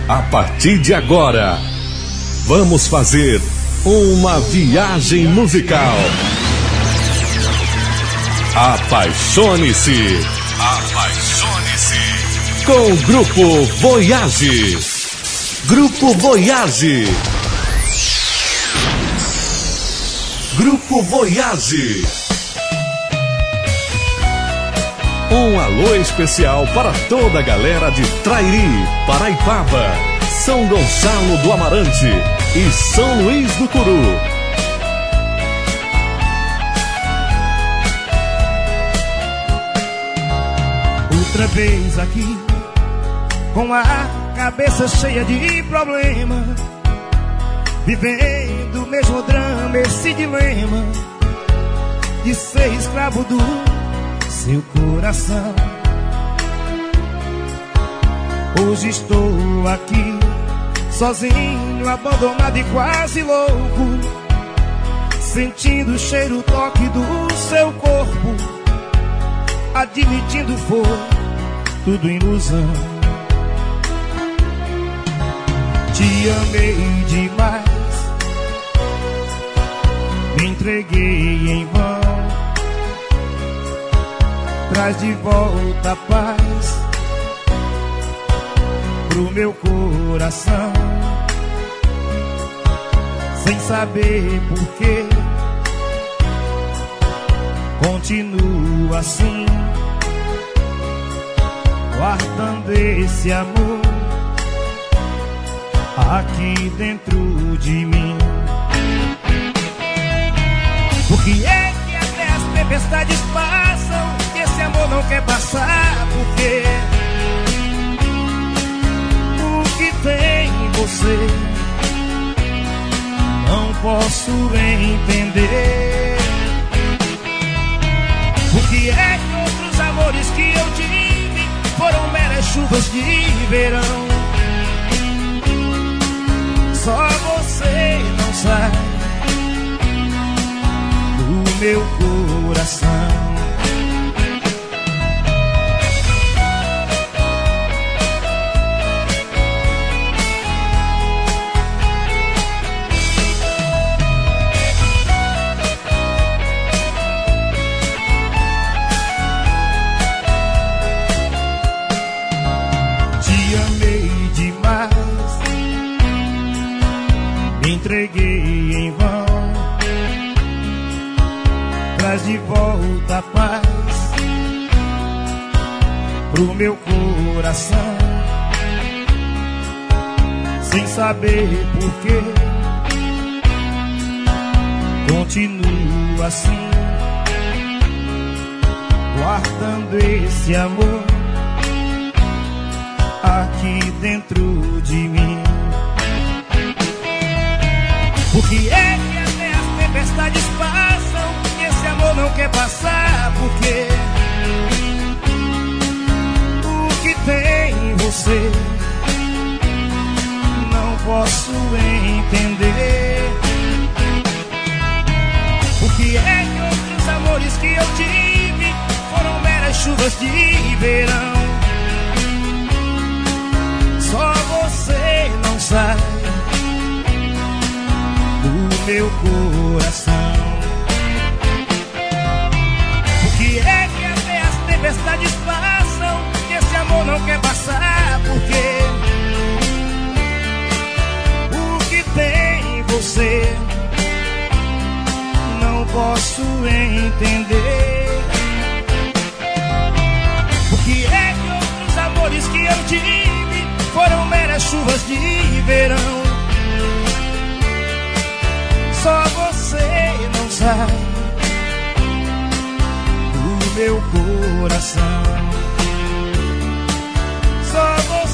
A partir de agora, vamos fazer uma viagem musical. Apaixone-se. Apaixone-se. Com o Grupo Voyage. Grupo Voyage. Grupo Voyage. Um alô especial para toda a galera de Trairi, Paraipaba, São Gonçalo do Amarante e São Luís do Curu. Outra vez aqui, com a cabeça cheia de problema, vivendo o mesmo drama, esse dilema de ser escravo do seu coração. Hoje estou aqui, sozinho, abandonado e quase louco, sentindo o cheiro, o toque do seu corpo, admitindo foi tudo ilusão. Te amei demais, me entreguei em vão. Traz de volta a paz pro meu coração, sem saber porquê. Continuo assim, guardando esse amor aqui dentro de mim. Por que é que até as tempestades passam? Esse amor não quer passar, porque o que tem em você não posso entender. Por que é que outros amores que eu tive foram meras chuvas de verão? Só você não sai do meu coração. Entreguei em vão, traz de volta a paz pro meu coração, sem saber porquê. Continuo assim, guardando esse amor aqui dentro de mim. Por que é que até as tempestades passam e esse amor não quer passar? Porque o que tem em você não posso entender. Por que é que outros amores que eu tive foram meras chuvas de verão? Só você não sai do meu coração. Por que é que até as tempestades passam e esse amor não quer passar? Porque o que tem em você não posso entender. Por que é que outros amores que eu tive foram meras chuvas de verão? Só você não sai do meu coração. Só você